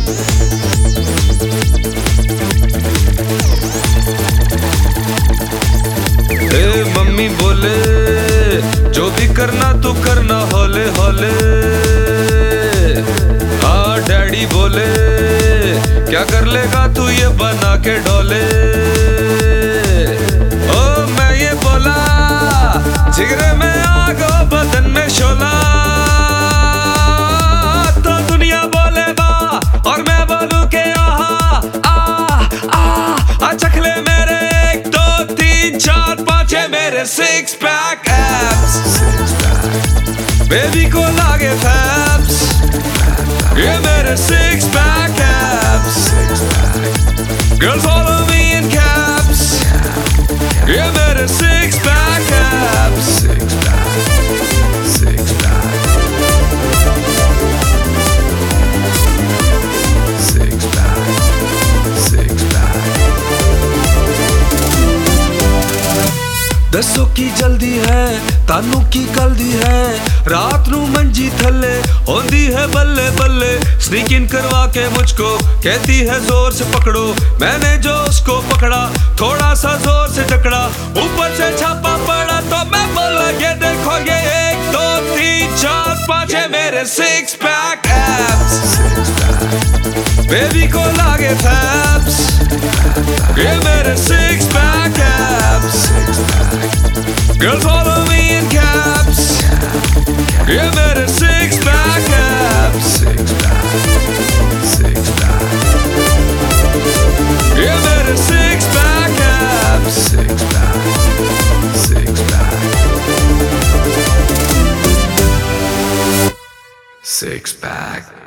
Mummy बोले जो भी करना तू करना हौले हौले। हाँ डैडी बोले क्या कर लेगा तू ये बना के डोले। ओ मैं ये बोला जिगरे में आग बदन में शोला। तो दुनिया बोले वाह और मैं बोलूं के आहा आ आ चख ले मेरे 1 2 3 4 5 है मेरे 6 पैक एब्स। बेबी को लागे फैब्स ये मेरे 6 pack abs. Girls follow me in cabs ये मेरे 6 पैक एब्स। दसो की जल्दी है तानू की कल्दी है रात नू मंजी थल्ले होंदी है बल्ले बल्ले। स्नीक इन करवा के मुझको कहती है जोर से पकड़ो। मैंने जो उसको पकड़ा थोड़ा सा जोर से जकड़ा। ऊपर से छापा पड़ा तो मैं बोला ये देखो ये 1 2 3 4 5 है मेरे 6 पैक एब्स। बेबी को लागे फैब्स ये मेरे 6 pack abs. Girls follow me in cabs ये मेरे 6 पैक एब्स। ये मेरे 6 पैक एब्स। 6 pack